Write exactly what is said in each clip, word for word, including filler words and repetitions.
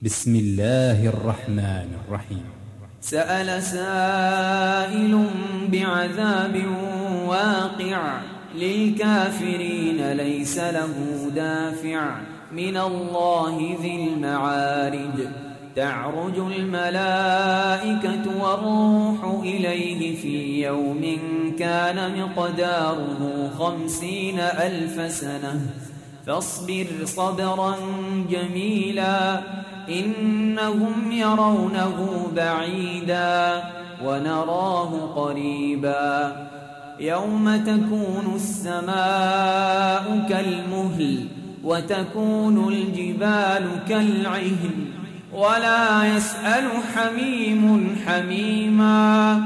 بسم الله الرحمن الرحيم. سأل سائل بعذاب واقع للكافرين ليس له دافع من الله ذي المعارج. تعرج الملائكة والروح إليه في يوم كان مقداره خمسين ألف سنة فاصبر صبرا جميلا إنهم يرونه بعيدا ونراه قريبا. يوم تكون السماء كالمهل وتكون الجبال كالعهن ولا يسأل حميم حميما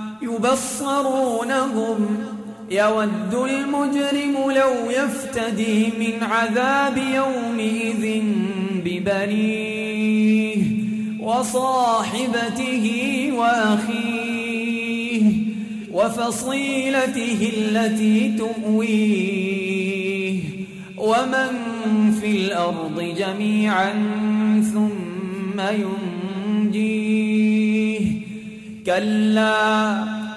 يبصرونهم يود المجرم لو يفتدي من عذاب يومئذ ببنيه وصاحبته وأخيه وفصيلته التي تؤويه ومن في الأرض جميعا ثم ينجيه. كلا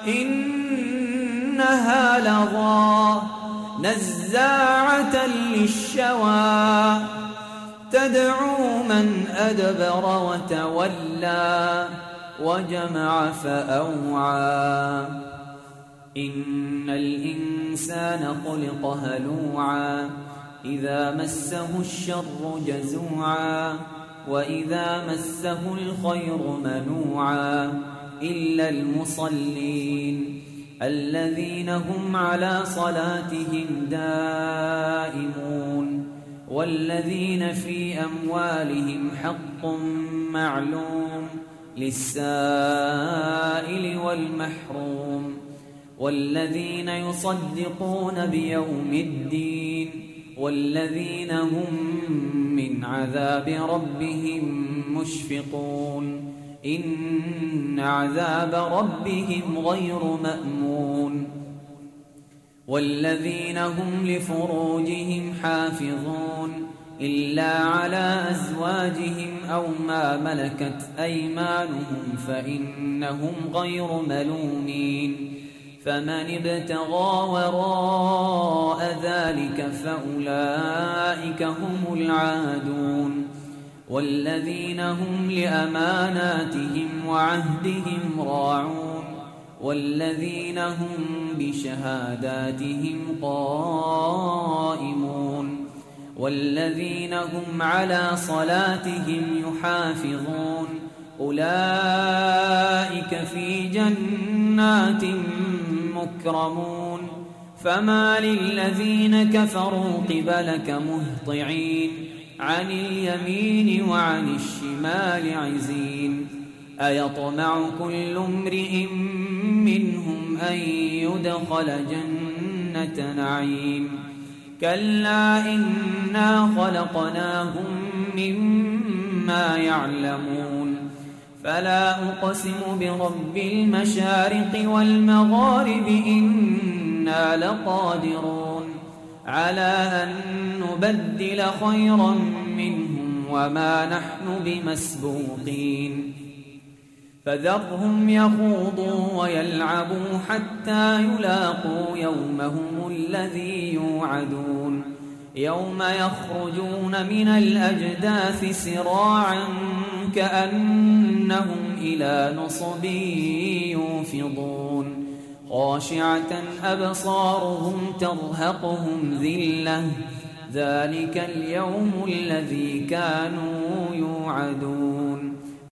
إنها لظى نزاعة للشوى تدعو من أدبر وتولى وجمع فأوعى. إن الإنسان خلق هلوعا إذا مسه الشر جزوعا وإذا مسه الخير منوعا إلا المصلين الذين هم على صلاتهم دائمون والذين في أموالهم حق معلوم للسائل والمحروم والذين يصدقون بيوم الدين والذين هم من عذاب ربهم مشفقون إن عذاب ربهم غير مأمون. والذين هم لفروجهم حافظون إلا على أزواجهم أو ما ملكت أيمانهم فإنهم غير ملومين. فمن ابتغى وراء ذلك فأولئك هم العادون. والذين هم لأماناتهم وعهدهم راعون والذين هم بشهاداتهم قائمون والذين هم على صلاتهم يحافظون أولئك في جنات مكرمون. فما للذين كفروا قبلك مهطعين عن اليمين وعن الشمال عزين. أيطمع كل امرئ منهم أن يدخل جنة نعيم كلا إنا خلقناهم مما يعلمون. فلا أقسم برب المشارق والمغارب إنا لقادرون على أن نبدل خيرا منهم وما نحن بمسبوقين. فذرهم يخوضوا ويلعبوا حتى يلاقوا يومهم الذي يوعدون يوم يخرجون من الأجداث سراعا كأنهم إلى نصب يوفضون خاشعة أبصارهم ترهقهم ذلة ذلك اليوم الذي كانوا يوعدون.